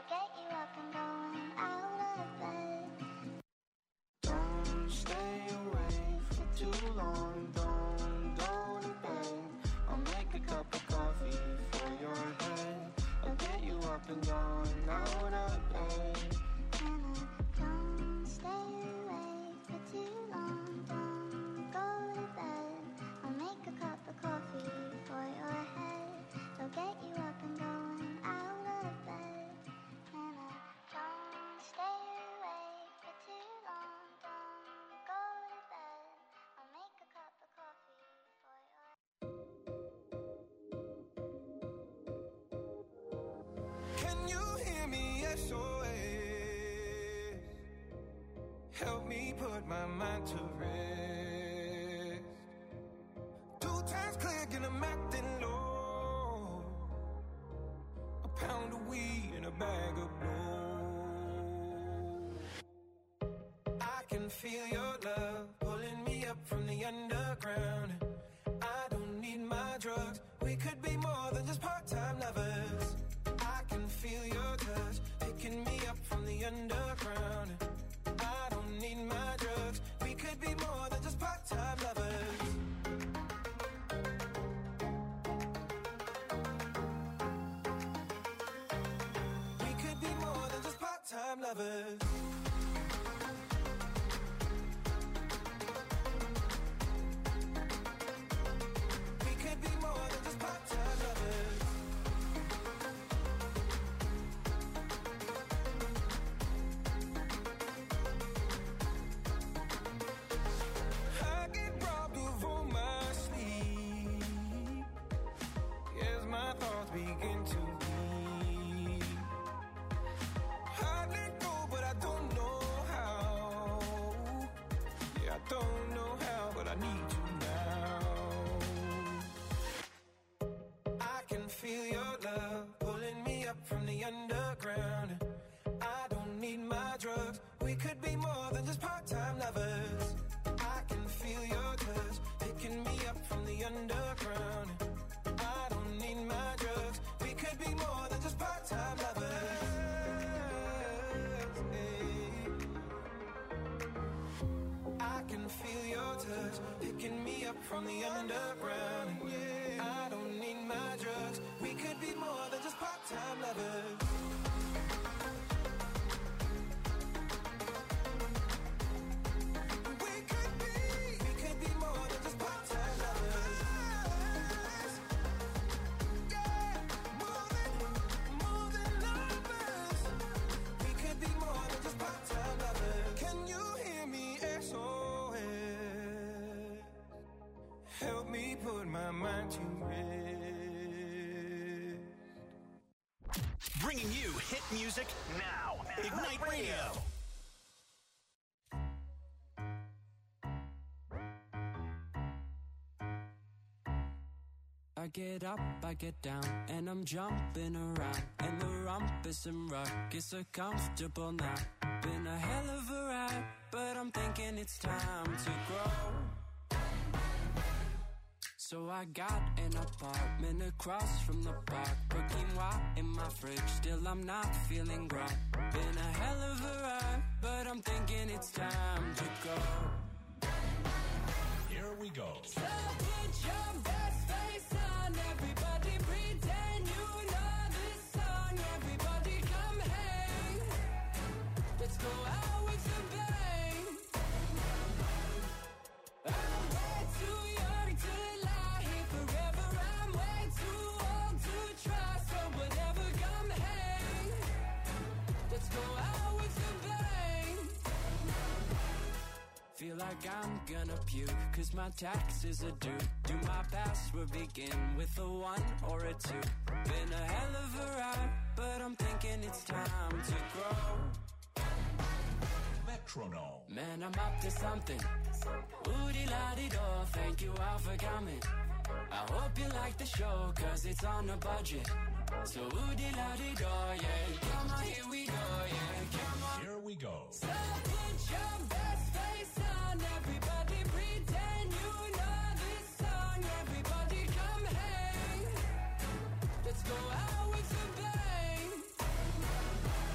get you up and going out of bed. Don't stay awake for too long, don't go to bed. I'll make a cup of coffee for your head. I'll get you up and going out of bed. Don't stay awake for too long, don't go to bed. I'll make a cup of coffee for your head. I'll get you up and going out of bed. Don't stay awake for too long, don't go to bed. I'll make a cup of coffee for your head. Can you hear me? SOS. Help me put my mind to rest. 2 times click and I'm acting low. A pound of weed and a bag of blow. I can feel your love pulling me up from the underground. I don't need my drugs. We could be more than just part-time lovers. I can feel your touch picking me up from the underground. I don't need my drugs. We could be more than just part-time lovers. We could be more than just part-time lovers. We could be more than just part-time lovers. I get robbed of all my sleep as my thoughts begin to bleed. I let go, but I don't know how. Yeah, I don't know how, but I need to now. I can feel your love pulling me up from the underground. I don't need my drugs. We could be more than just part-time lovers. I can feel your touch picking me up from the underground. I don't need my drugs. We could be more than just part-time lovers. I can feel your touch picking me up from the underground. I don't need my drugs. We could be more than just part-time lovers. We could be more than just part-time lovers. Yeah, more than lovers. We could be more than just part-time lovers. Can you hear me? SOS. Help me put my mind to rest. Bringing you hit music now. Ignite Radio. I get up, I get down, and I'm jumping around. And the rumpus and ruckus are comfortable now. Been a hell of a ride, but I'm thinking it's time to grow. So I got an apartment across from the park. Put quinoa in my fridge, still I'm not feeling right. Been a hell of a ride, but I'm thinking it's time to go. Here we go. So put your best face on, everybody pretend you know this song. Everybody come hang, let's go out with a bang. I'm way too young to lie here forever. I'm way too old to try, so whatever, come hang, let's go out with a bang. Feel like I'm gonna puke, cause my taxes are due. Do my password begin with a 1 or a 2? Been a hell of a ride, but I'm thinking it's time to grow. Metronome. Man, I'm up to something. Oodie-la-dee-do, thank you all for coming. I hope you like the show, cause it's on a budget. So oodie-la-dee-do, yeah. Come on, here we go, yeah. Come on. Here we go. So put your best face on, everybody pretend you know this song. Everybody come hang, let's go out with a bang.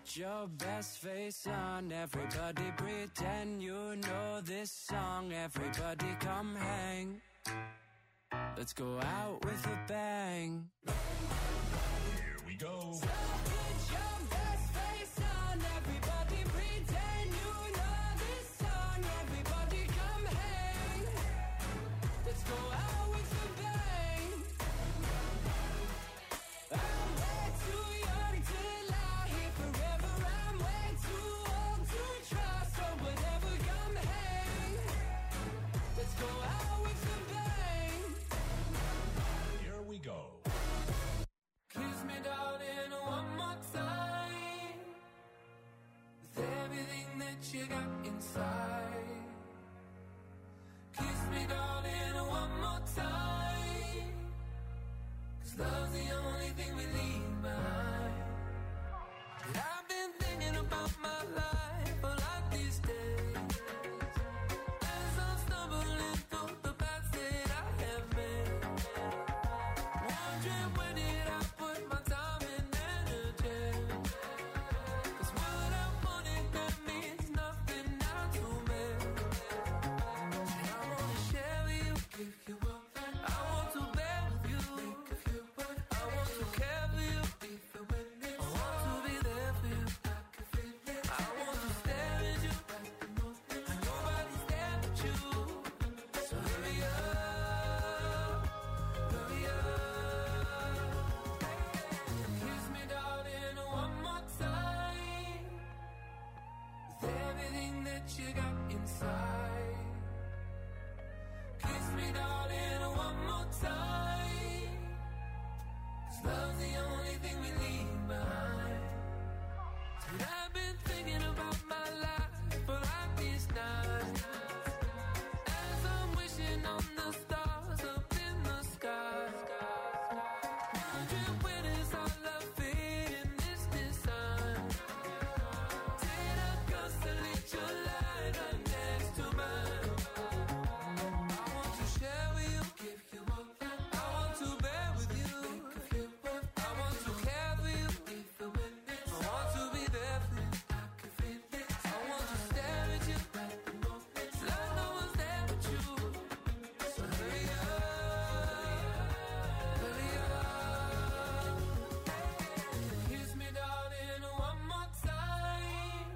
Put your best face on. Everybody pretend you know this song. Everybody come hang. Let's go out with a bang. Here we go. So put your best face on. Everybody pretend you know this song. Everybody come hang. Let's go out with a bang. I'm way too young to lie here forever. I'm way too old to try. So whatever, come hang. Let's go out with a bang. Here we go. Kiss me, darling, one more time. With everything that you got inside. Kiss me, darling, one more time. 'Cause love's the only thing we leave behind. And I've been thinking about my life a lot these days. As I'm stumbling through the paths that I have made. Wondering where did I put my time and energy? 'Cause what I wanted, that means nothing now to me. And I wanna share with you, give you up. I want to bear with you, I want to care for you, I want to be there for you. I want to stare at you, and nobody's there but you. So hurry up, hurry up. Kiss me, darling, one more time. With everything that you got inside. Kiss me, darling, one more time. 'Cause love's the only thing we leave behind. And I've been thinking about my life for like these nights. As I'm wishing on the stars up in the sky. Wondering where does our love fit in this design? Did I constellate your light right next to mine? I want to share with you, give you up. I want to bear with you, I want to care for you, I want to be there for you. I want to stare at you, like no one's there but you. So hurry up, hurry up. Kiss me, darling, one more time.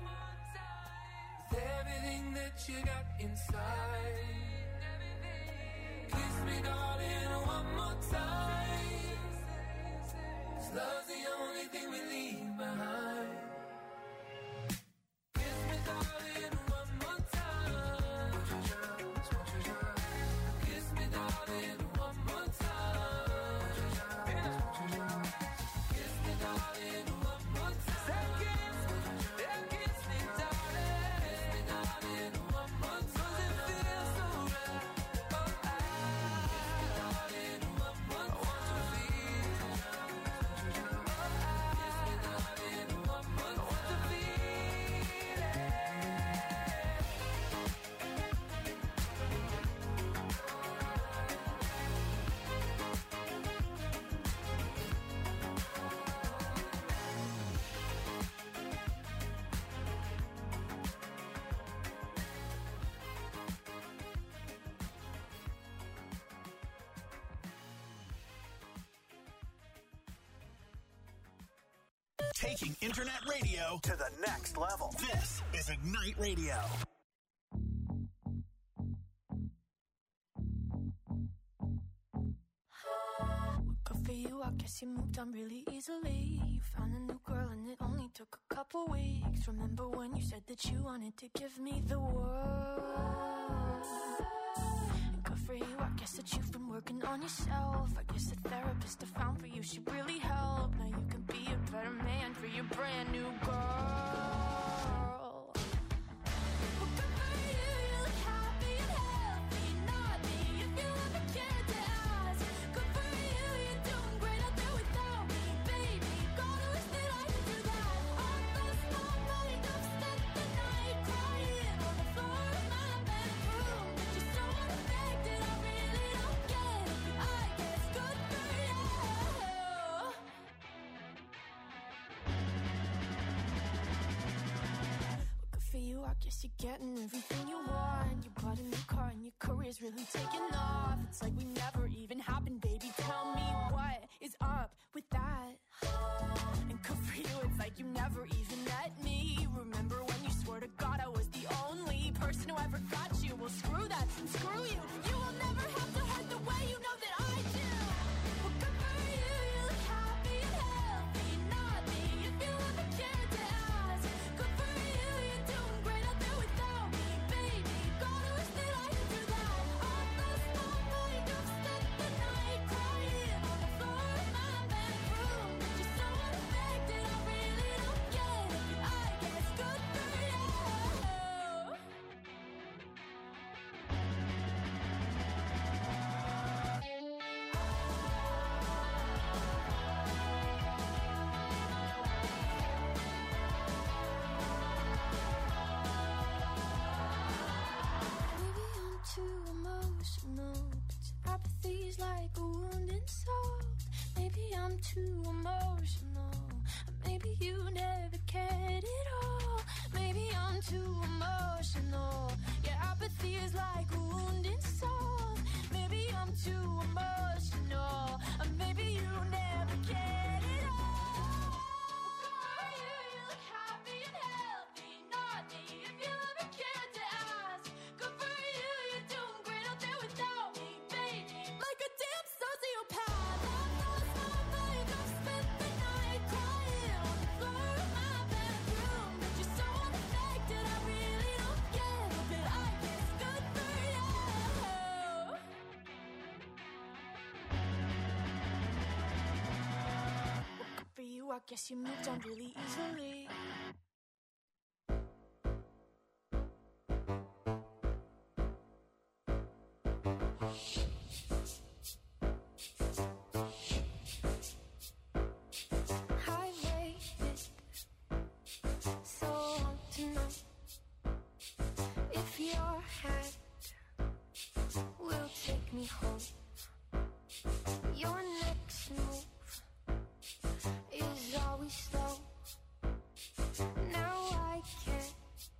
With everything that you got inside. Kiss me, darling, one more time. 'Cause love's the only thing we leave behind. Kiss me, darling, one more time. Kiss me, darling, one more time. Kiss me, darling, one more time. Say kiss me, darling. Kiss me, darling, one more time. 'Cause it feels so right. Oh, kiss me, darling, one more time. I want to feel. Kiss me, darling, one more time. I want to feel it. Taking internet radio to the next level. This is Ignite Radio. Good for you, I guess you moved on really easily. You found a new girl and it only took a couple weeks. Remember when you said that you wanted to give me the world? And good for you, I guess that you've been working on yourself. I guess the therapist I found for you should really help. Now you can be a better man for your brand new girl. Well, good for you, you look happy and healthy. Not me, if you ever cared to ask. Good for you, you're doing great out there without me, baby. Gotta wish that I could do that. I lost my mind, I've spent the night crying on the floor of my bedroom. Just so unaffected, I really don't get it. I guess good for you. guess you're getting everything you want. You bought a new car and your career's really taking off. It's like we never even happened, baby. Tell me what is up with that? And good for you, it's like you never even met me. Remember when you swore to God I was the only person who ever got you? Well, screw that and screw you. You will never have to hurt the way you know that I do. Well, good for you, you look happy and healthy. Not me, if you ever cared to ask. Good for you, you're doing great out there without me, baby. Gotta wish that I could do that. All those small nights, I've spent the night crying on the floor of my bedroom. But you're so unaffected, I really don't get it. I guess good for you. Maybe I'm too emotional, but apathy's like a wounded soul. Maybe I'm too emotional, maybe you never cared at all. Maybe I'm too emotional, yeah, apathy is like a wounded soul. Maybe I'm too emotional, maybe you never cared at all. You look happy and healthy, not me, if you ever cared to ask. Good for you, you're doing great out there without me, baby. Like a damn sociopath. All those small nights, I've spent the night crying on the floor of my bedroom. But you're so unaffected, I really don't get it. But I guess good for you. Well, good for you, I guess you moved on really easily. I waited so long to know if your hand will take me home. Your next move is always slow. Now I can't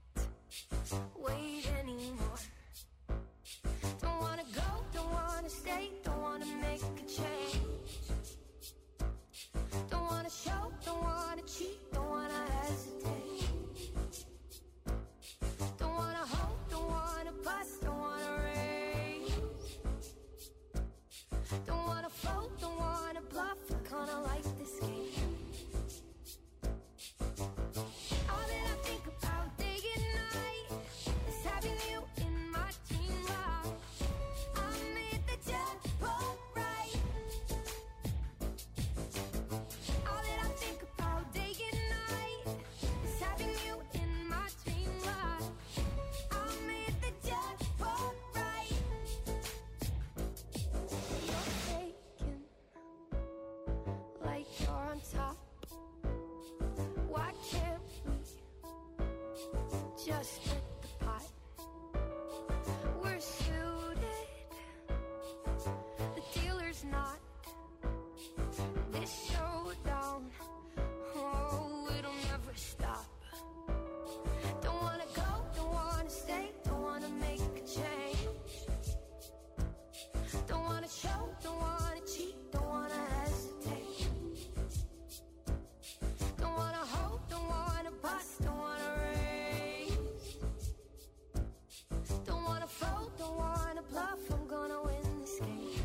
wait anymore. Don't wanna go, don't wanna stay, don't wanna make a change. Don't wanna show, don't wanna cheat, don't wanna hesitate. Don't wanna hope, don't wanna bust, don't wanna raise. Don't wanna fold, don't wanna bluff, I kinda like this game. All that I think about day and night is having you in my dream life. I made the jackpot right. All that I think about day and night is having you in my dream life. I made the jackpot right. You're faking like you're on top. Why can't we just split the pot? We're suited, the dealer's not. This showdown, oh, it'll never stop. Don't wanna go, don't wanna stay, don't wanna make a change. Don't wanna show, don't wanna cheat, don't wanna hesitate. Don't wanna hope, don't wanna bust, don't wanna raise. Don't wanna fold, don't wanna bluff, I'm gonna win this game.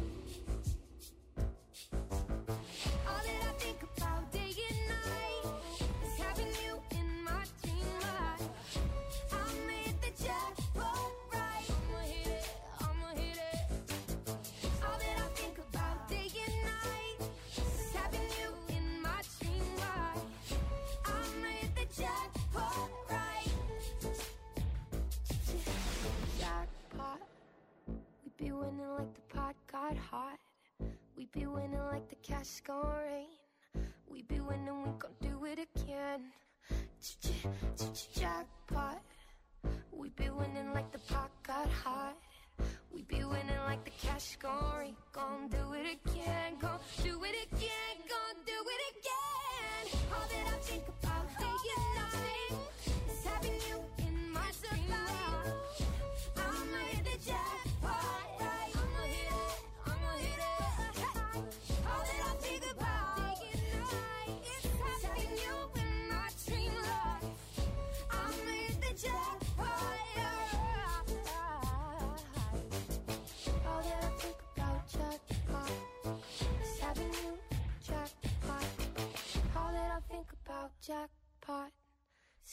All that I think about day and night is having you in my dream life. I made the jackpot right. I'ma hit it. All that I think about day and night is having you in my dream life. I made the jackpot right. Jackpot. We be winning like the pot got hot. We be winning like the cash gon' rain. We be winning, we gon' do it again. Jackpot. We be winning like the pot got hot. We be winning like the cash gon' rain. Gon' do it again, gon' do it again, gon' do it again. All that I think about day and night is having you in my dream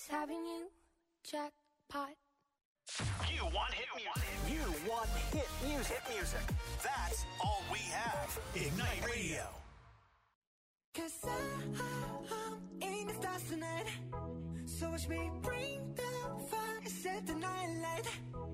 having you jackpot. You want hit music. You want hit music. Hit music. That's all we have. Ignite Radio. 'Cause I'm in the stars tonight. So watch me bring the fire, set the night light.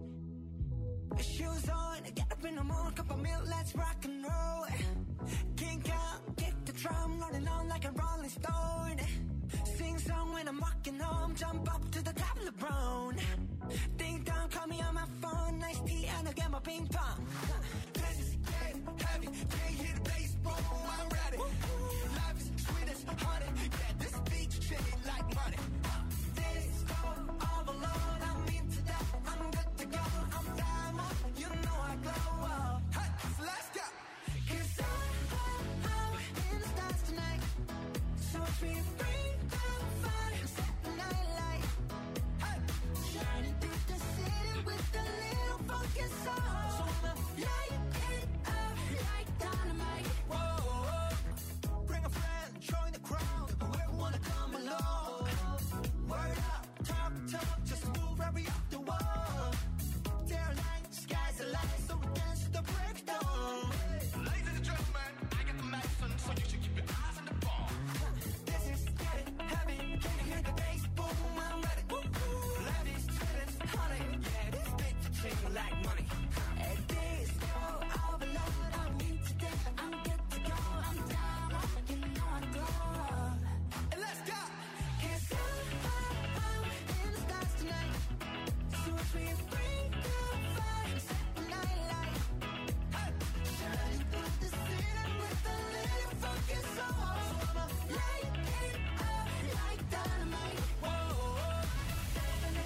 Shoes on, get up in the morning, cup of milk, let's rock and roll. Kink out, kick the drum, rolling on like a rolling stone. Sing song when I'm walking home, jump up to the top of the brown. Ding dong, call me on my phone, nice tea and I'll get my ping pong. This is getting heavy, can't hear the bass, boom, I'm ready. Life is sweet as honey, yeah, this beach chain like money. This go overload, I'm into that, I'm good to go, I'm diamond, you know I glow up. Hey, so let's go. 'Cause I'm in the stars tonight, so watch me bring the fire, set the night light. Hey, shining through the city with a little funky soul. So I'ma light it up like dynamite. Whoa, bring a friend, join the crowd, whoever wanna come along. Word up, talk, just move right up the wall. They're like, sky's the limit, so we dance to the breakdown. Ladies and gentlemen, I got the medicine, so you should keep your eyes on the ball. This is getting heavy, can you hear the bass? Boom, I'm ready. Life is sweet as honey, yeah, this bitch ching like money. And this go overload, I'm into that, I'm good to go, I'm down, you know I glow. And let's go. 'Cause I'm in the stars tonight, so watch me bring the fire, set the night light. Hey, shining through the city with a little funky soul. So I'ma light it up like dynamite. Whoa, life is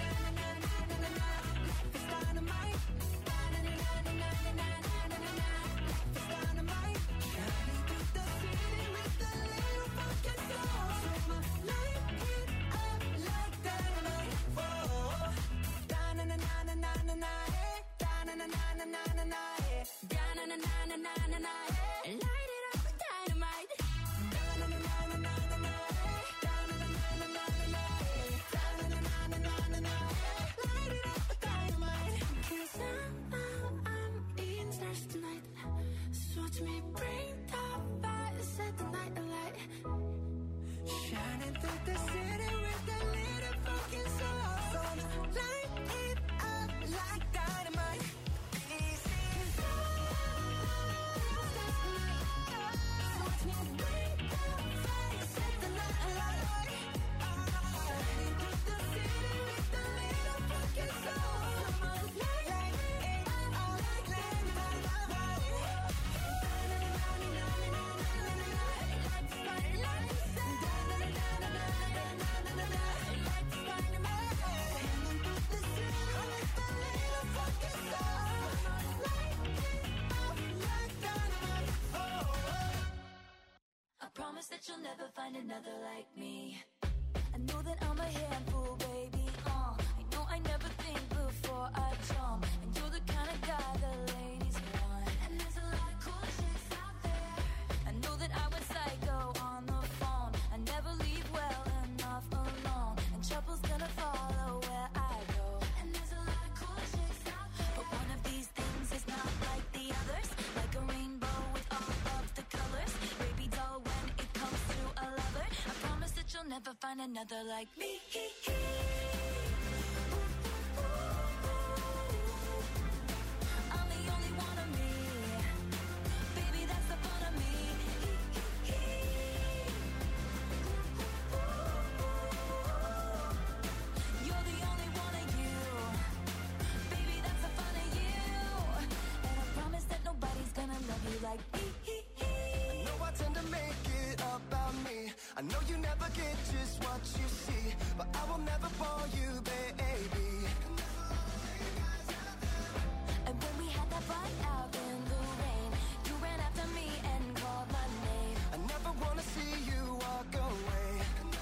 dynamite. Life is dynamite. Shining through the city with a little funky soul. So I'ma light it up like dynamite. Whoa, da-na-na-na-na-na-na, da-na-na-na-na-na-na, da-na-na-na-na-na-na, light it up with dynamite. Da-na-na-na-na-na-na, da-na-na-na-na-na-na, da-na-na-na-na-na-na, light it up with dynamite. 'Cause I'm in stars tonight, so watch me bring the fire, set the night alight. Shining through the city with a little funky soul. So I'ma light it up like dynamite. Easy. 'Cause I'm in stars tonight, so watch me bring the fire, set the night alight. Shining through the city with a little funky soul. So I'ma light it up like dynamite. I promise that you'll never find another like me. I know that I'm a handful, baby. I know I never think before I jump, and you're the kind of guy the ladies want. And there's a lot of cool chicks out there. I know that I went psycho on the phone. I never leave well enough alone, and trouble's gonna follow where I go. And there's a lot of cool chicks out there, but one of these things is not like the others. Like a rainbow with all of the colors, baby doll when it comes to a lover. I promise that you'll never find another like me. I'm the only one of me, baby, that's the fun of me. You're the only one of you, baby, that's the fun of you. And I promise that nobody's gonna love you like me. I know I tend to make it about me. I know you never get just what you see, but I will never bore you, baby. And when we had that fight out in the rain, you ran after me and called my name. I never wanna see you walk away.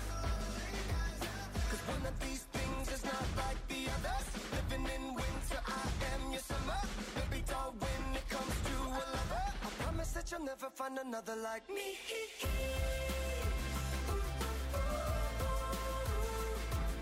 'Cause one of these things is not like the others. Living in winter, I am your summer. Baby doll when it comes to a lover. I promise that you'll never find another like me.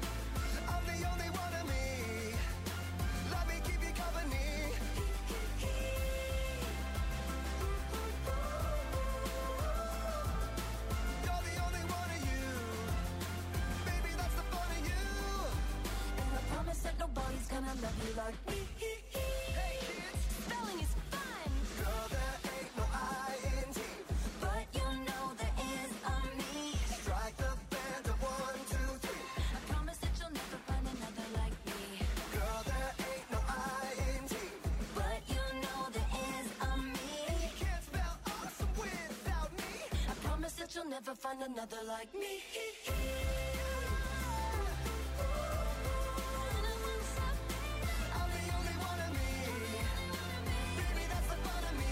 gonna love you like me. Hey kids, Spelling is fun, girl, there ain't no I-N-G. but you know there is a me. Strike the band of 1, 2, 3. I promise that you'll never find another like me. Girl, there ain't no I-N-G. But you know there is a me. You can't spell awesome without me. I promise that you'll never find another like me. I'm the only one of me. Baby, that's the fun of me.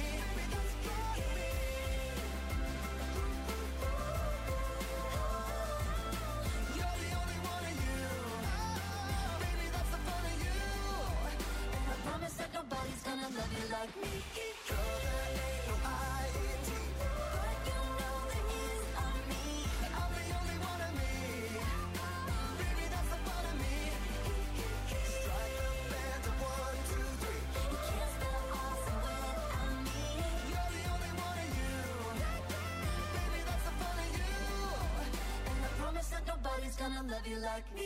You're the only one of you. Baby, that's the fun of you. And I promise that nobody's gonna love you like me. Girl, there ain't no I-N-G. But you know there is a me. I'm the only one of me. Baby, that's the fun of me. Strike the band of 1, 2, 3. You can't spell awesome without me. You're the only one of you. Baby, that's the fun of you. And I promise that nobody's gonna love you like me.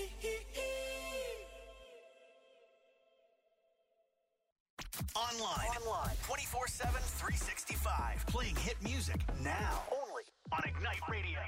Online 24/7, 365. Playing hit music now. Only on Ignite Radio.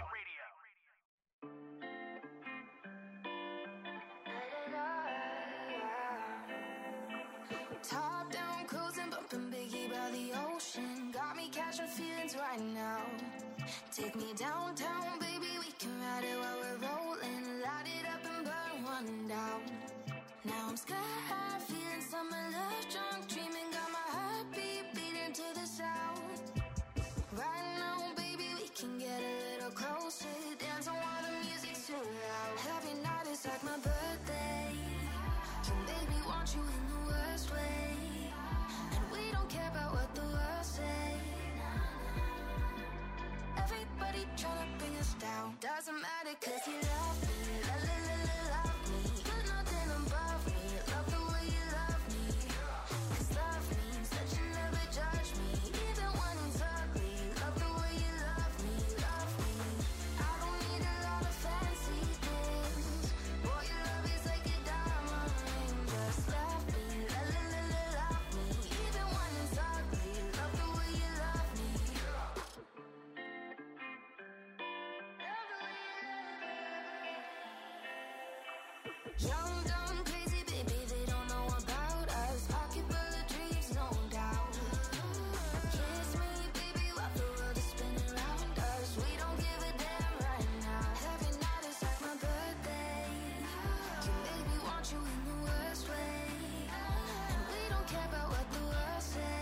Top down, cruising, bumping Biggie by the ocean. Got me catching feelings right now. Take me downtown, baby, we can ride it while we're rolling. Light it up and burn one down. Now I'm sky high, feeling summer love, drunk, dreaming, got my heartbeat beating to the sound. Right now, baby, we can get a little closer. Dancing while the music's too loud. Every night is like my birthday. And baby, want you in the worst way. And we don't care about what the world say. Everybody tryna bring us down. Doesn't matter 'cause you love me. Love me. Put nothing above me. Love the way you love me. 'Cause love means that you never judge me. Even when it's ugly. Love the way you love me. Love me. I don't need a lot of fancy things. Boy, your love is like a diamond ring. Just love me. Love me. Even when it's ugly. Love the way you love me. Young, dumb, crazy, baby, they don't know about us. Pocket full of dreams, no doubt. Kiss me, baby, while the world is spinning around us. We don't give a damn right now. Every night is like my birthday. Can baby want you in the worst way. And we don't care about what the world say.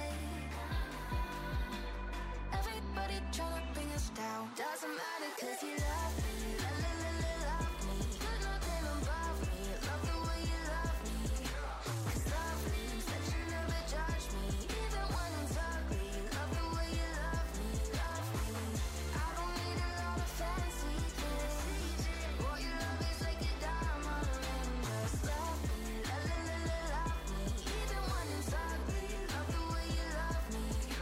Everybody tryna bring us down. Doesn't matter 'cause you love me. Love me. Put nothing above me. Love the way you love me. 'Cause love means that you never judge me. Even when it's ugly. Love the way you love me. Love me. I don't need a lot of fancy things. Boy, your love is like a diamond ring. Just love me. Love me. Even when it's ugly. Love the way you love me.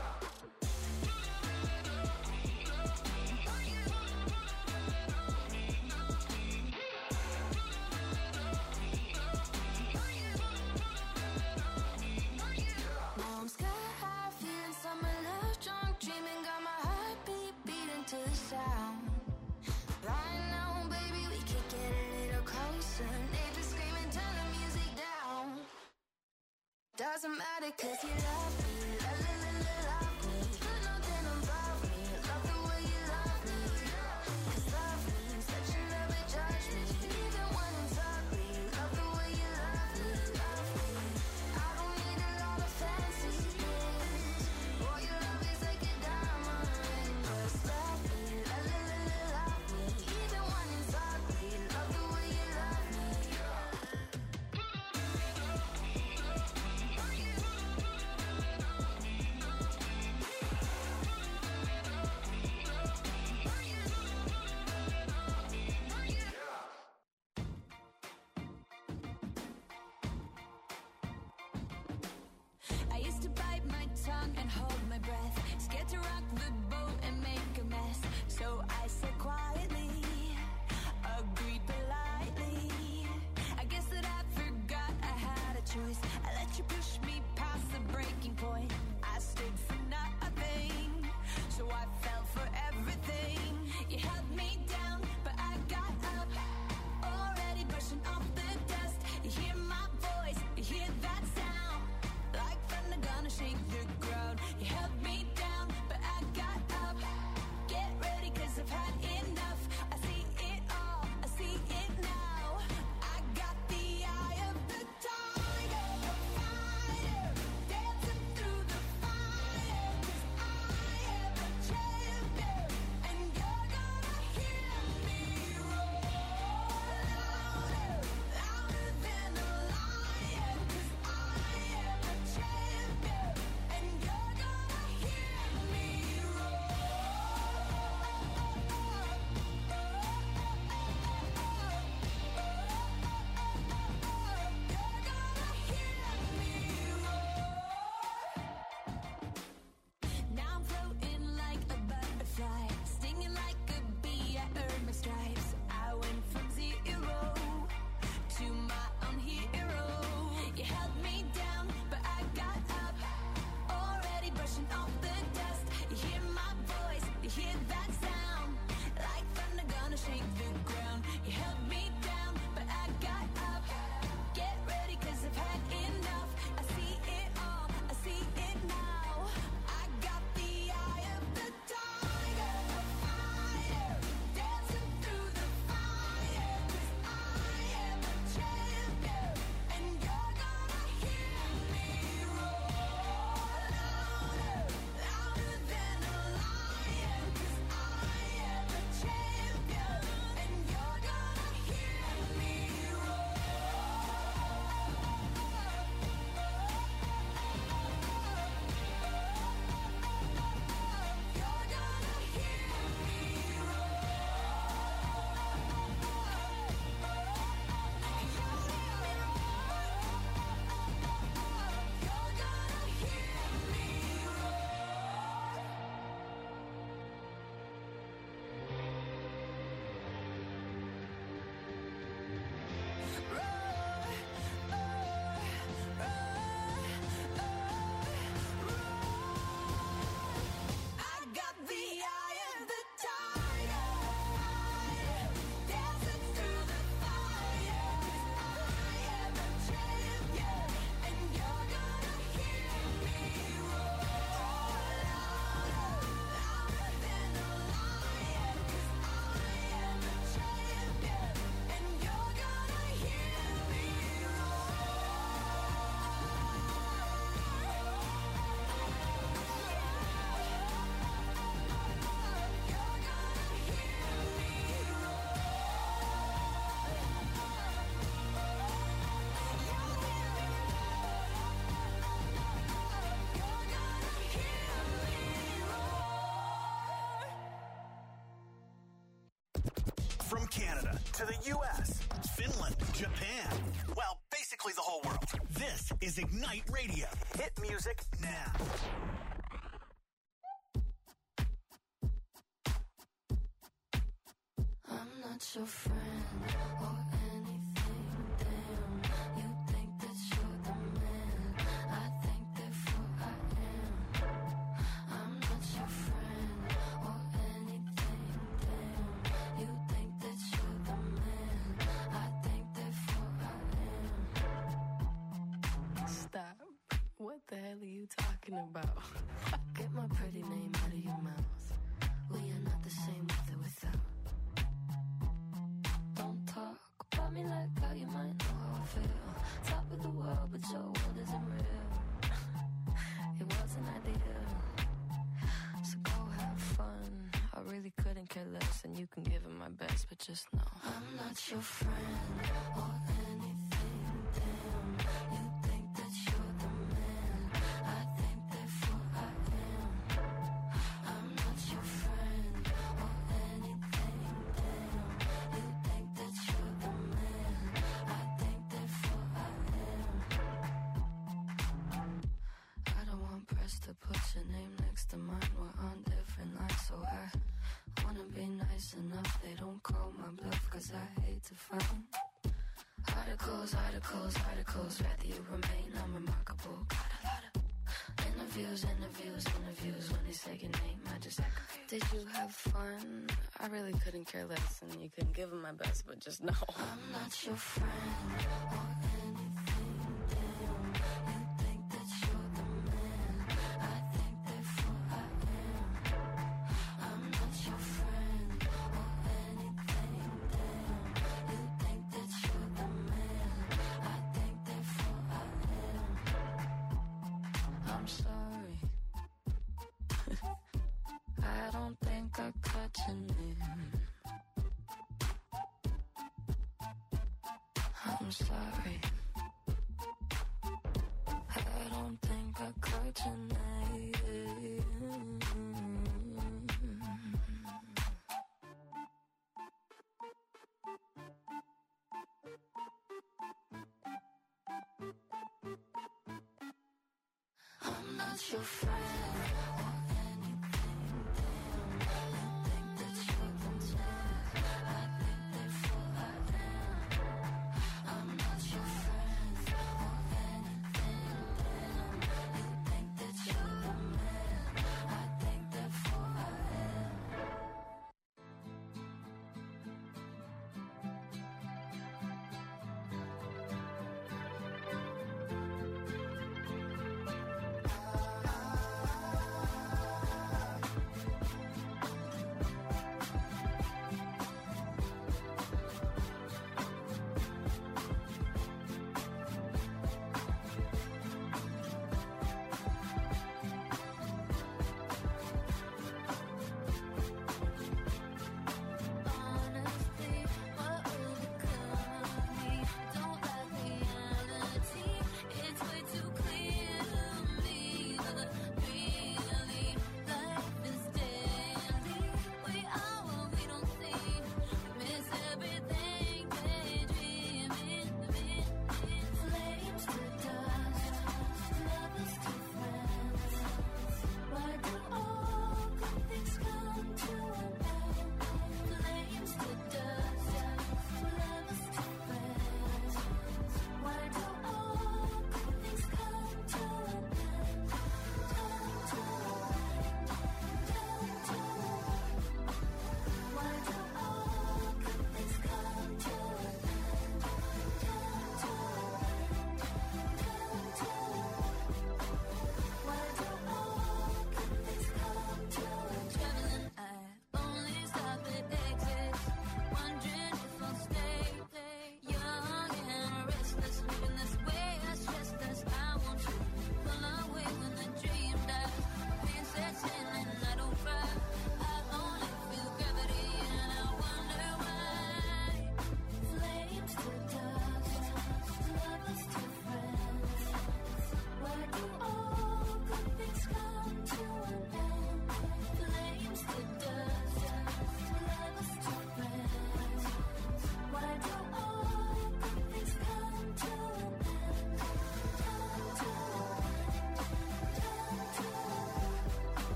Now I'm sky high, feeling summer love, drunk, dreaming, got my heartbeat beating to the sound. Right now, baby, we could get a little closer. Neighbors screaming, turn the music down. Doesn't matter 'cause you love me. Love me. Put nothing above me. Love the way you love me. 'Cause love means that you never judge me. Even when it's ugly. Love the way you love me. Love me. I don't need a lot of fancy things. Boy, your love is like a diamond ring. Just love me. Love me. Even when it's ugly. Love the way you love me. I used to bite my tongue and hold my breath, scared to rock the boat and make a mess. So I said quietly, agreed politely. I guess that I forgot I had a choice. U.S., Finland, Japan. Well, basically the whole world. This is Ignite Radio. Hit music now. I'm not your friend or anything, damn. You think that you're the man, I think therefore I am. I'm not your friend or anything, damn. You think that you're the man, I think therefore I am. Stop. What the hell are you talking about? Get my pretty name out of your mouth. We are not the same with or without. Don't talk about me like how you might know how I feel. Top of the world, but your world isn't real. It wasn't ideal. So go have fun. I really couldn't care less, and you can give it my best, but just know I'm not your friend or anything, damn. You think that you're the man, I think therefore I am. I'm not your friend or anything, damn. You think that you're the man, I think therefore I am. I don't want press to put your name next to mine. We're on different lines, so I wanna be nice enough. They don't call my bluff, cause I hate to find articles, rather you remain unremarkable. Got a lot of interviews. When they say your name, I just act confused. Did you have fun? I really couldn't care less, and you couldn't give them my best, but just know I'm not your friend or anything, damn. You think that you're the man, I think therefore I am. I'm not your friend or anything, damn. You think that you're the man, I think therefore I am. I'm sorry. I don't think I caught your name. I'm sorry. I don't think I caught your name. I'm not your friend or anything, damn. You think that you're the man, I think therefore I am. I'm not your friend or anything, damn. You think that you're the man, I think therefore I am.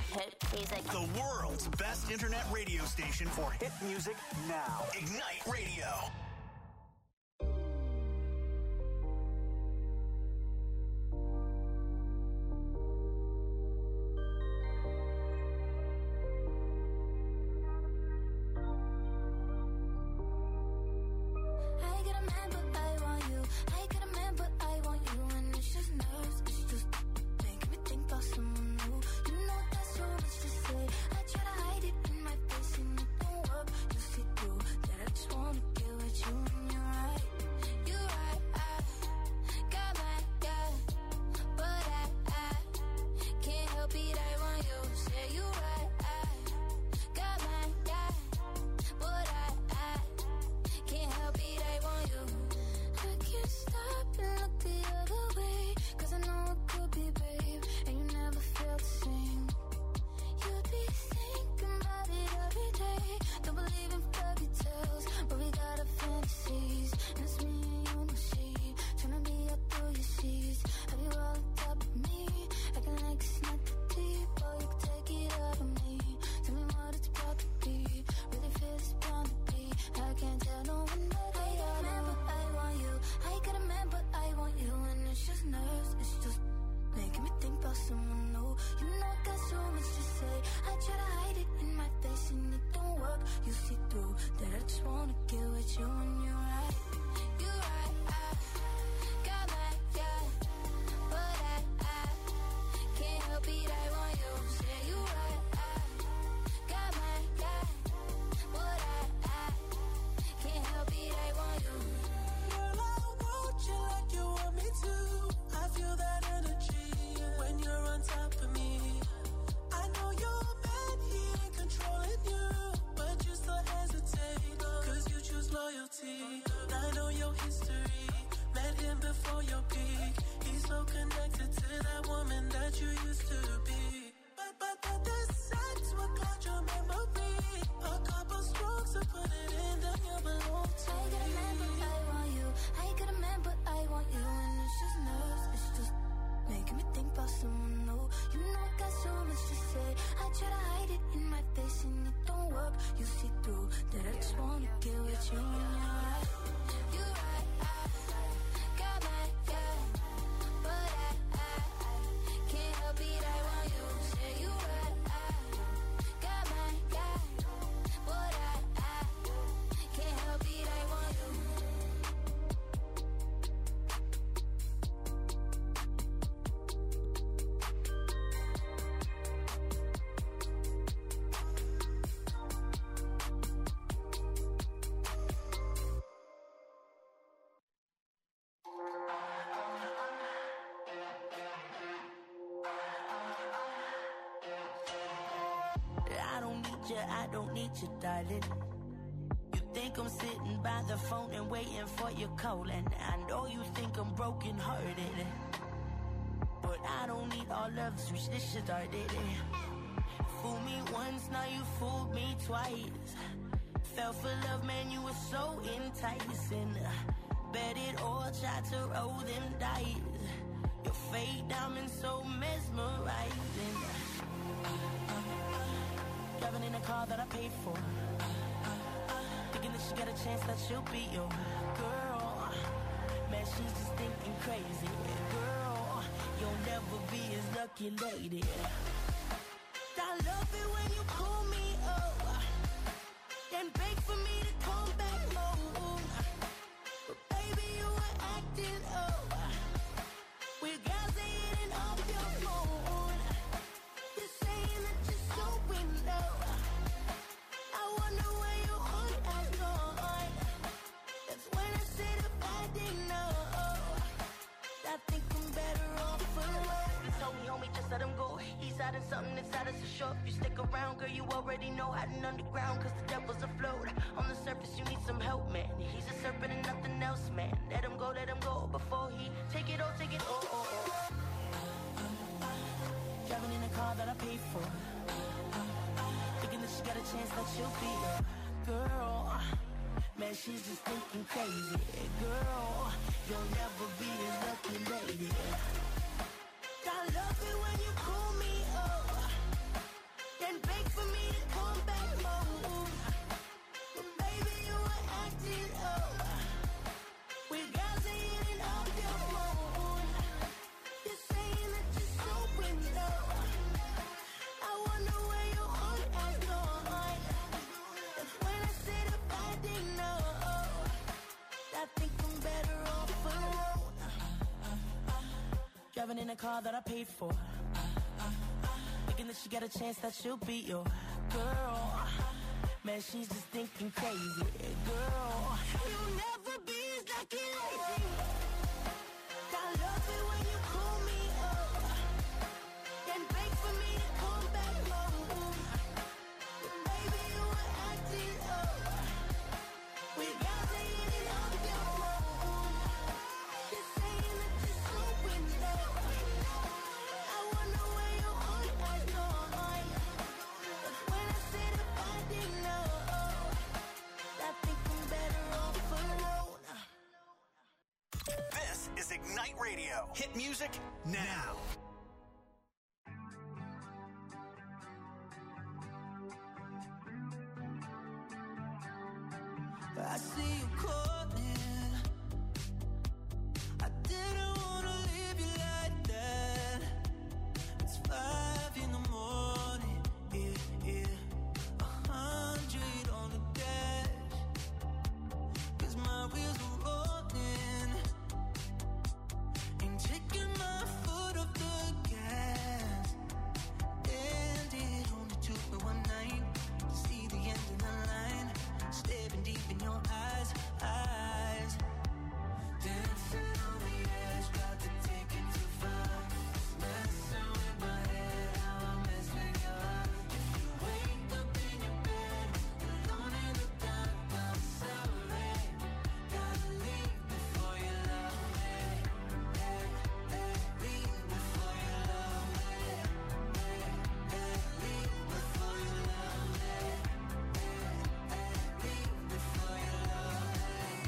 Hit music. The world's best internet radio station for hit music now. Ignite Radio. I get a man, but I want you. I get a man, but I want you. And it's just nerves. It's just making me think about someone new. You know that's so much to say. I try to hide it in my face and it don't work. You see through that I just wanna get with you. And you're right. You're right. I got my guy, but I can't help it. I want you. Say you're right. I got my guy, but I can't help it. I want you. I can't stop and look the other way, 'cause I know it could be, babe, and you never feel the same. You'd be thinking about it every day. Don't believe in fairy tales, but we got our fantasies. And it's me and you in the sheet, tryna be up through your sheets. Have you all on top of me, acting like it's not that deep? Oh, you can take it out of me. Tell me what it's about to be. Really feel it's bound to be. I can't tell no one but I got a man, but I want you. I got a man, but I want you. And it's just nerves. It's just making me think about someone new. You know I got so much to say. I try to hide it in my face and it don't work. You see through that I just wanna get with you. And you're right. You're right. I got my guy, but I can't help it. I want you. Say you're right. I got my guy, but I can't help it. I want you. Girl, I want you like you want me to. I feel that energy when you're on top of me. I know you're mad, he ain't controlling you, but you still hesitate, 'cause you choose loyalty. I know your history, met him before your peak. He's so connected to that woman that you used to be. But the sex will cloud your memory. A couple strokes to put it in, then you belong to I got a man, but I want you. I got a man, but I want you. And it's just nerves. It's just making me think about someone new. You know I got so much to say. I try to hide it in my face and it don't work. You see through that I just wanna get with you. And you're right. You're right. I got my guy, but I can't help it. I want you. Say you're right. I got my guy, but I can't help it. I want you. I don't need you, darling. You think I'm sitting by the phone and waiting for your call, and I know you think I'm broken hearted, but I don't need all love to switch this shit started. Fool me once, now you fooled me twice. Fell for love, man, you were so enticing. Bet it all, tried to roll them dice. Your fake diamond so mesmerizing. Driving in a car that I paid for, thinking that she got a chance that she'll be your girl. Man, she's just thinking crazy. Girl, you'll never be his lucky lady. I love it when you call me up, then beg for me to come back home. But baby, you were acting up with guys that hitting off your phone. You're saying that you're so in love. I wonder where your heart has gone. That's when I said if I didn't know, I think I'm better off alone. You told me, homie, just let him go. He's hiding something inside us for sure. You stick around, girl, you already know. Hiding underground, 'cause the devil's afloat. On the surface, you need some help, man. He's a serpent and nothing else, man. Let him go before he take it all, take it all. Driving in a car that I paid for, thinking that she got a chance that she'll be a girl. Man, she's just thinking crazy. Girl, you'll never be a lucky lady. I love it when you call me up, in a car that I paid for. Thinking that she got a chance that she'll be your girl. Man, she's just thinking crazy. Girl, you'll never be like it. I love it when you call me up and beg for me to come back home. But baby, you were acting up without saying it on your own. You're saying that you're so in love. I wonder where your heart has gone. But when I said if I didn't know, I think I'm better off alone. This is Ignite Radio. Hit music now. I see you calling. I didn't wanna leave you like that. It's 5 in the morning, yeah. 100 on the dash. 'Cause my wheels are rolling. Ain't taking my foot off the gas. And it only took me one night to see the end of the line. Staring deep in your eyes. Dancing on the edge, got to take it too far. Messing with my head, how I mess with your heart. If you wake up in your bed, alone in the dark, I'm sorry. Gotta leave before you love me. Leave before you love me. Leave before you love me. Leave before you love me.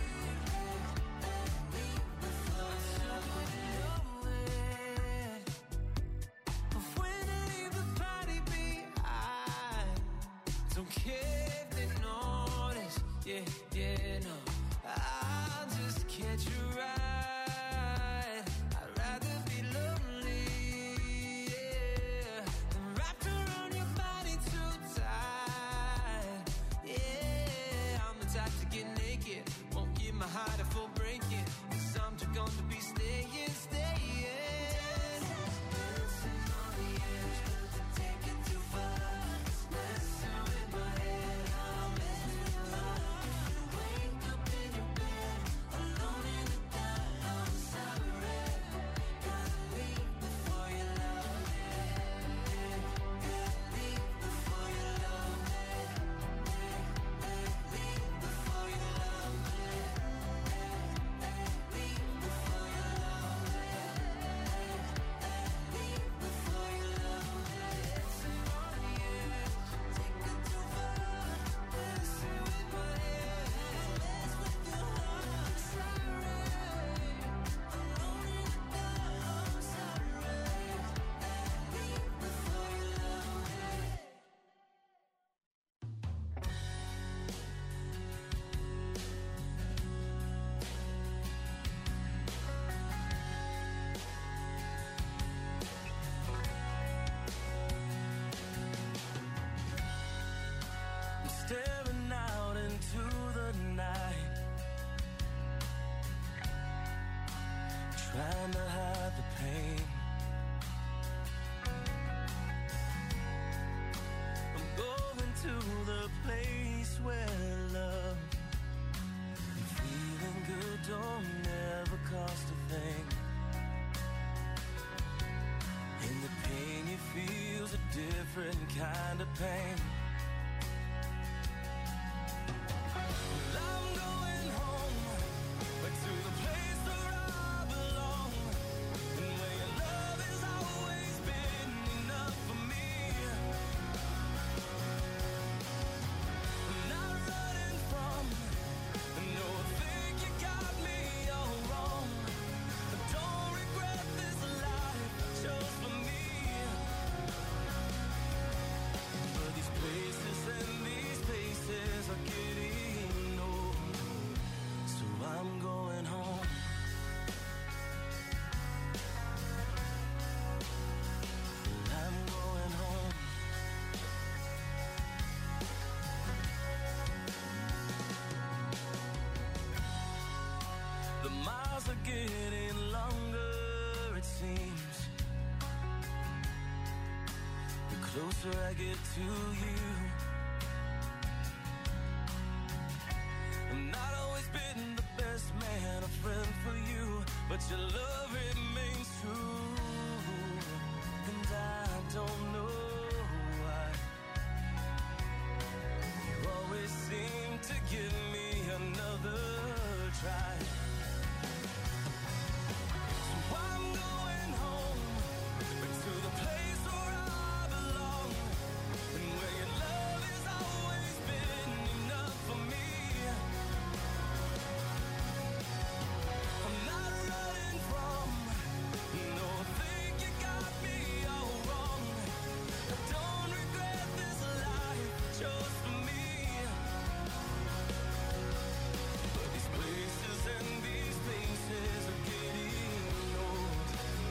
But when I leave the party behind, don't care if they notice. Yeah, no. I'll just catch a ride. I'd rather be lonely, yeah, than wrapped around your body too tight. Yeah, I'm the type to get naked, won't give my heart a full breaking. 'Cause I'm just gonna be staying. Dancing on the edge, got to take it too far. Messing with my head, how I mess with your heart. If you wake up in your bed, alone in the dark, I'm sorry. Gotta leave before you love me. Leave before you love me. Leave before you love me. Leave before you love me. Leave before you love me. Dancing on the edge, take it too far. Messing with my head, mess with your heart. Sorry, alone in the dark, I'm sorry. Leave before you love me. I'm staring out into the night, trying to hide the pain. I'm going to the place where love and feeling good don't never cost a thing. And the pain you feel's a different kind of pain. Well, I'm going home, back to the place where I belong, and where your love has always been enough for me. I'm not running from, no, I think you got me all wrong. I don't regret this life I chose for me. But these places and these faces are getting old, so I'm going home. I'm going home. The miles are getting longer, it seems. drag it to you. I've not always been the best man, a friend for you, but your love remains true. And I don't know why you always seem to give me another try. So I'm going home, back to the place where I belong, and where your love has always been enough for me. I'm not running from, no, I think you got me all wrong. I don't regret this life I chose for me. But these places and these places are getting old.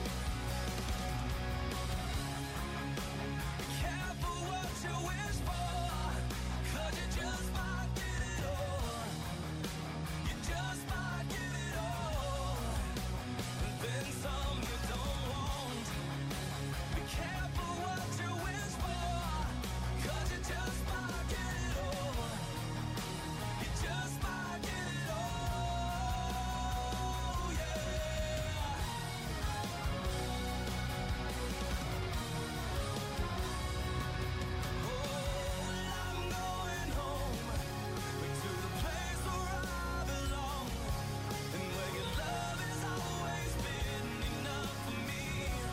Be careful what you wish for, 'cause you just might get it all. You just might get it all, and then some you don't want. Be careful what you wish for, 'cause you just might get it all. You just might get it all, yeah. Oh, well, I'm going home, back to the place where I belong, and where your love has always been enough for me.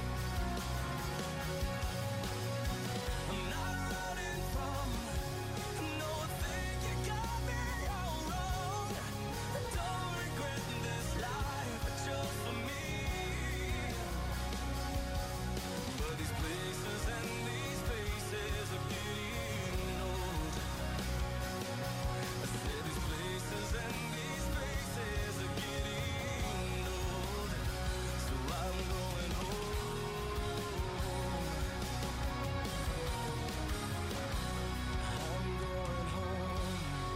I'm not running from, no, I think you got me all wrong. I don't regret this life I chose for me. But these places and these places are getting old. I said these places and these places are getting old. So I'm going home. I'm going home.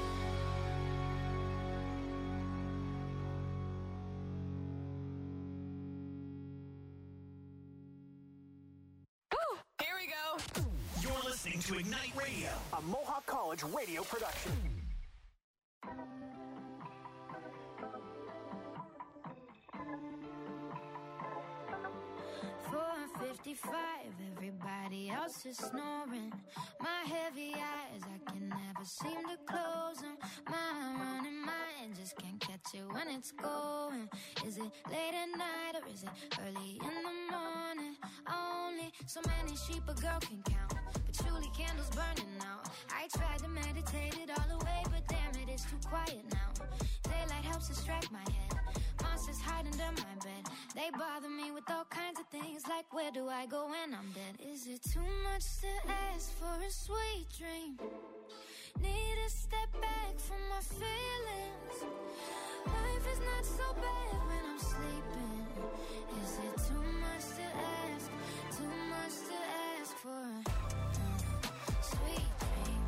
Here we go. You're listening to Ignite Radio, a Mohawk College radio production. 4:55, everybody else is snoring. My heavy eyes, I can never seem to close them. My running mind just can't catch it when it's going. Is it late at night or is it early in the morning? Only so many sheep a girl can count, but truly candles burning out. I tried to meditate it all away, but damn it, it's too quiet now. Daylight helps distract my head. Monsters hide under my bed. They bother me with all kinds of things, like where do I go when I'm dead? Is it too much to ask for a sweet dream? Need to step back from my feelings. Life is not so bad when I'm sleeping. Is it too much to ask? Too much to ask for a sweet dream?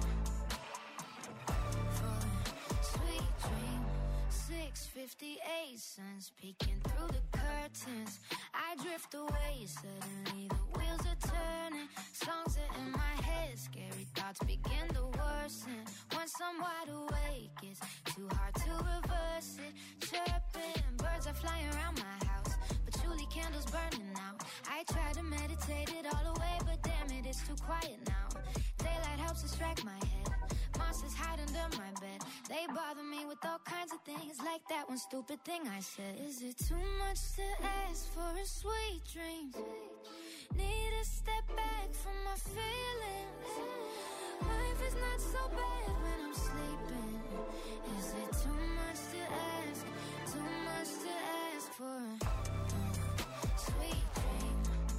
For a sweet dream. 6:58, sun's peeking through the curtains. I drift away, suddenly the wheels are turning. Songs are in my head, scary thoughts begin to worsen. Once I'm wide awake, it's too hard to reverse it. Chirping, birds are flying around my house, but truly candles burning out. I try to meditate it all away, but damn it, it's too quiet now. Daylight helps distract my head. Monsters hide under my bed. They bother me with all kinds of things, like that one stupid thing I said. Is it too much to ask for a sweet dream? Need to step back from my feelings. Life is not so bad when I'm sleeping. Is it too much to ask? Too much to ask for a sweet dream?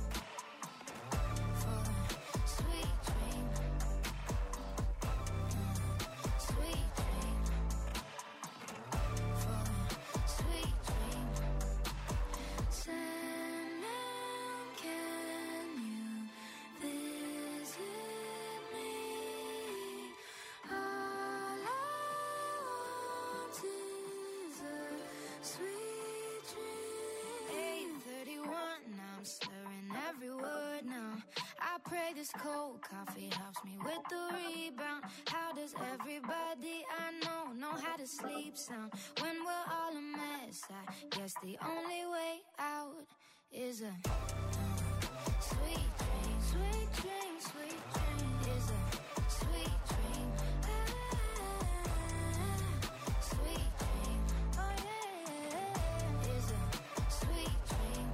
For a sweet dream. Sweet dream. For a sweet dream. Sandman, can you visit this cold coffee helps me with the rebound. How does everybody I know how to sleep sound when we're all a mess? I guess the only way out is a sweet dream, sweet dream, sweet dream. Is a sweet dream. Sweet dream. Oh yeah. Is a sweet dream.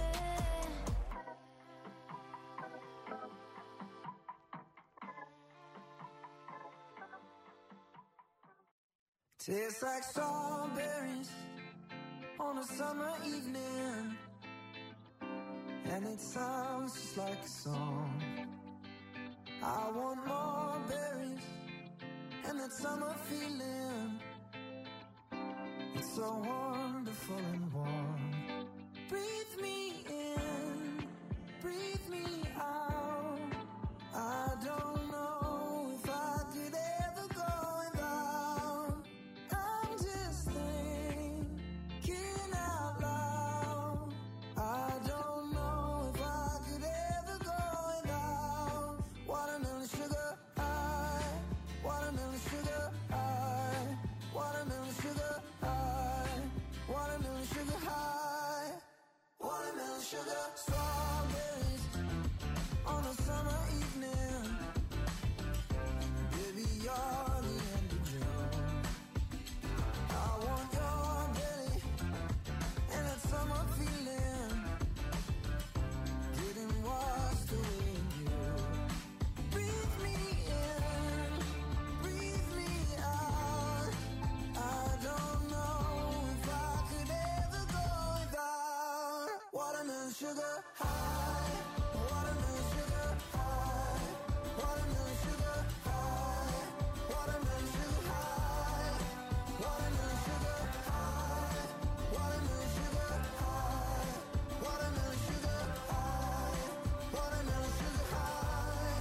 Tastes like strawberries on a summer evening, and it sounds just like a song. I want more berries and that summer feeling. It's so wonderful and warm. Breathe me in, breathe me out. I don't know if I could ever go without. I'm just thinking out loud. I don't know if I could ever go without. Watermelon sugar high, watermelon sugar high, watermelon sugar high, watermelon sugar high, watermelon sugar. Strawberries on a summer evening. Baby, you're the end of June. I want your belly and that summer feeling, getting washed away in you. Breathe me in, breathe me out. I don't know if I could ever go without. Watermelon sugar high, watermelon sugar high, watermelon sugar high, watermelon sugar high, watermelon sugar high, watermelon sugar high, watermelon sugar high, watermelon sugar high.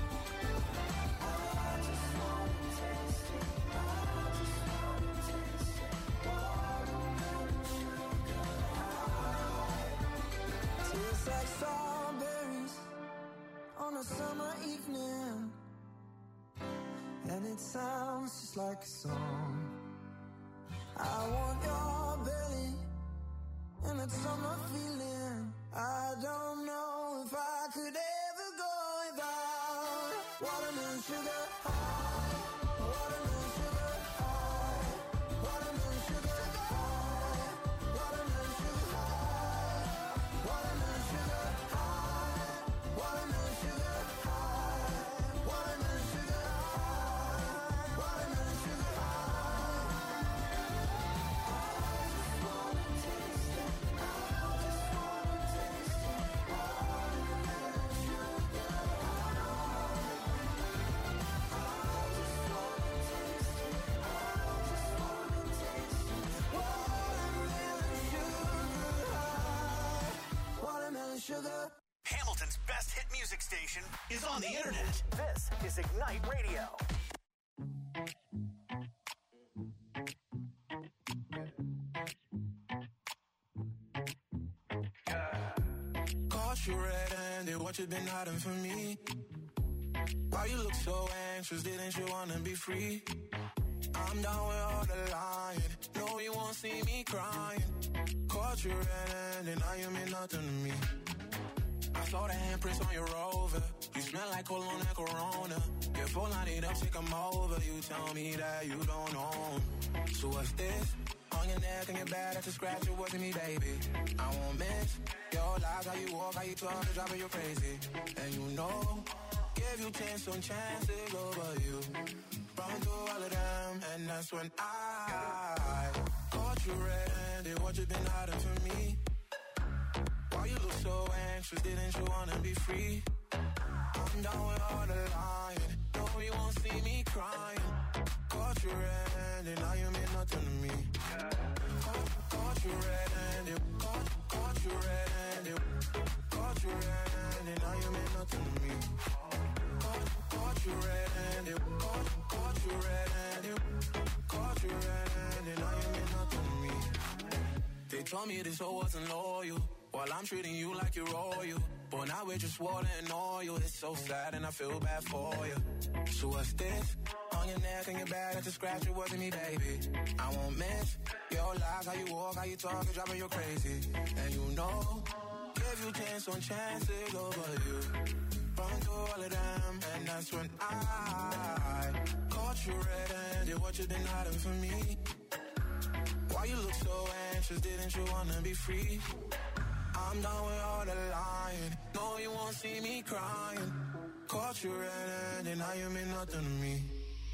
I just wanna taste it, I just wanna taste it. Watermelon sugar high. Tastes like strawberries on a summer evening, and it sounds just like a song. I want your belly and that summer feeling. I don't know if I could ever go without. Watermelon sugar high, watermelon sugar high, watermelon sugar high, watermelon sugar high, watermelon sugar high, watermelon sugar high, watermelon sugar high, watermelon sugar high. I just wanna taste it, I just wanna taste it. Watermelon sugar high. I just wanna taste it, I just wanna taste it. Watermelon sugar high, watermelon sugar. Hamilton's best hit music station is on the internet. This is Ignite Radio. Caught you red-handed, what you been hiding from me? Why you look so anxious, didn't you wanna be free? I'm down with all the lying, no you won't see me crying. Caught you red-handed, now you mean nothing to me. I saw the handprints on your Rover, you smell like cologne and Corona. Your phone light up, take 'em over, you tell me that you don't know 'em. So what's this? On your neck and your back, that's a scratch, it wasn't me, baby. I won't miss your lies, how you walk, how you talk, the driver, you're crazy. And you know, give you chance on chances over you. Run through all of them, and that's when I caught you red-handed, what you been hiding from me? Why you look so anxious, didn't you wanna be free? I'm down with all the lying, no you won't see me crying. Caught you red-handed, now you mean nothing to me. Caught you red-handed, caught you red-handed, caught you red-handed, now you mean nothing to me. Caught you red-handed, caught you red-handed, caught you red-handed, now you mean nothing to me. They told me this hoe wasn't loyal, while I'm treating you like you're royal. But now we're just water and oil. It's so sad and I feel bad for you. So what's this? On your neck and your back, that's a scratch, it wasn't me, baby. I won't miss your lies, how you walk, how you talk, it's driving you crazy. And you know, give you chance on chances over you. Run through all of them, and that's when I caught you red-handed, what you been hiding from me? Why you look so anxious, didn't you wanna be free? I'm done with all the lying, no you won't see me crying. Caught you red-handed, now you mean nothing to me.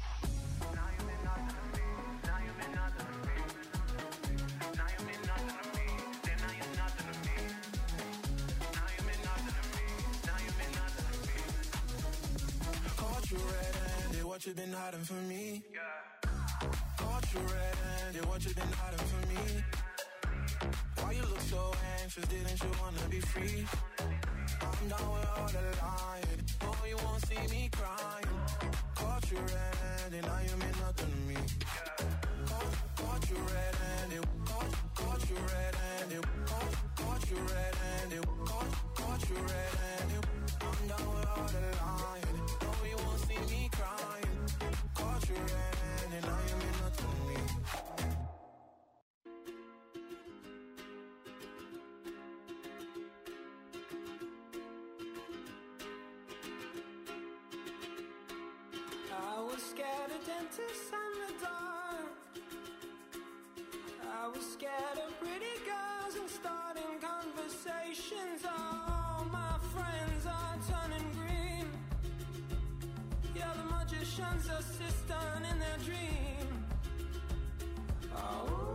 You red-handed, what you been hiding from me? Caught you red-handed, what you been hiding from me? Why you look so anxious, didn't you wanna be free? I'm done with all the lying, no you won't see me crying. Caught you red-handed, now you mean nothing to me. Caught you red-handed, caught you red-handed, caught you red-handed, caught you red-handed. I'm done with all the lying. Me crying, caught you red-handed, now you mean nothing to me. I was scared of dentists and the dark. I was scared of pretty girls and starting conversations. All my friends are turning green. Yeah, the magician's assistant in their dream. Oh,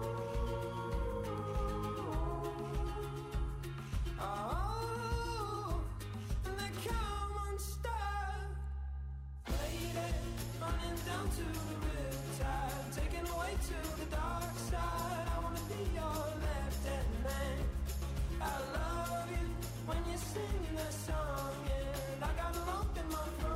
and they come unstuck. Lady, running down to the riptide, taken away to the dark side. I wanna be your left-hand man. I love you when you sing that song, and I got a lump in my throat.